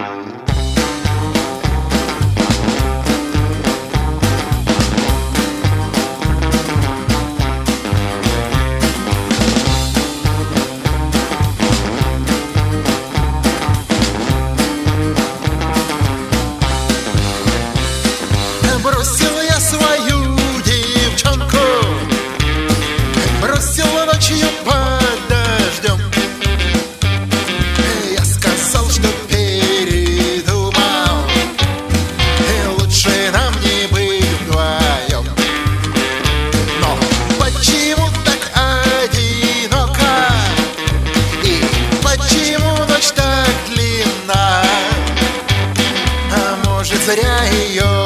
Бросил я свою девчонку, бросил ночью под дождем. Я сказал, что передумал, и лучше нам не быть вдвоем. Но почему так одиноко, и почему ночь так длинна? А может, зря ее